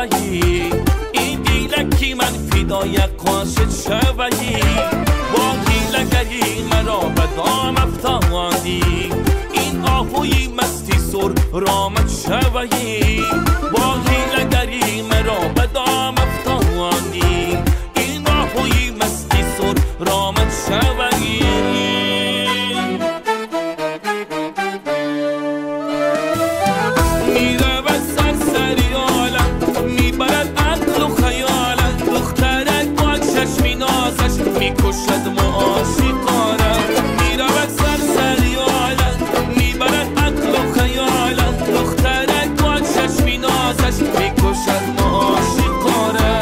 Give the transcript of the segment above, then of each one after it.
شوی این دیلکی من فدای قاصد شوی با هیلگری مرا به دام افتادی این آهوی مستی سر رامت شوی با هیلگری مرا به دام افتادی این آهوی مستی سر رامت شوی میکشد معاشقانه میرود سرسری عالم میبرد عقل و خیالم دخترک با چشمی نازش میکشد معاشقانه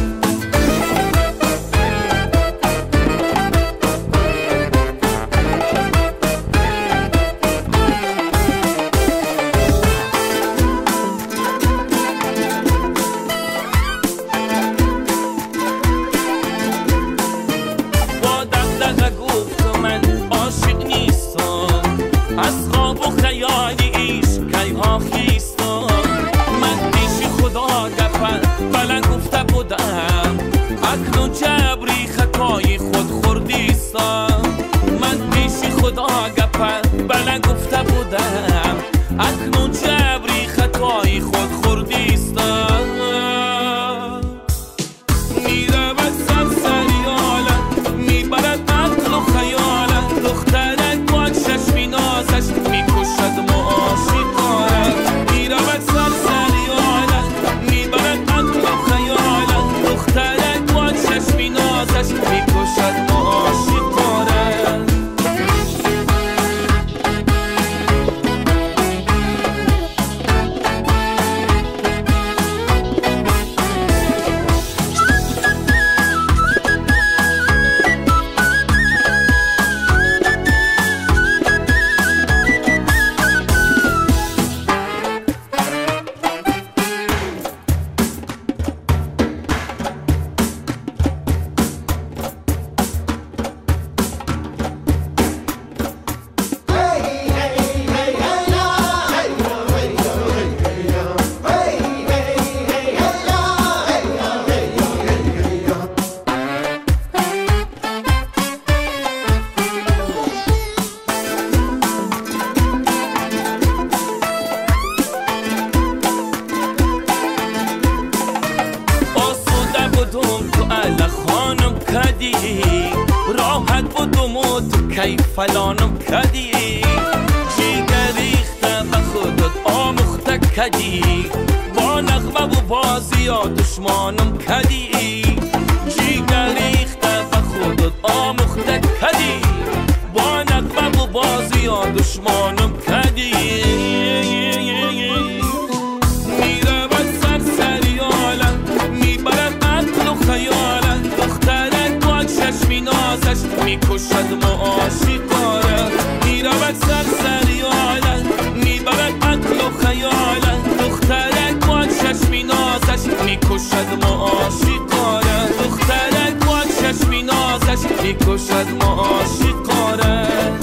اکنون جبری خطای خود خوردیستم من پیش خدا گپم بله گفته بودم اکنون جبری خطای خود خوردیستم میرود سرسری عالم میبرد عقل و خیالم دخترک با چشمی نازش میکشد معاشقانه میرود سرسری عالم میبرد عقل و خیالم دخترک با چشمی نازش میکشد معاشقانه راحت بودم و تو کیف فلانم کدی جیگر ریخته به خودت آموخته کدی با نغمه و بازی ها دشمانم کدی جیگر ریخته به خودت آموخته کدی با نغمه و بازی ها دشمانم کدی میرود سرسری عالم میبرد عقل و خیالم دخترک با چشمی نازش میکشد معاشقانه میرود سرسری عالم میبرد عقل و خیالم دخترک با چشمی نازش میکشد معاشقانه دخترک با چشمی نازش میکشد معاشقانه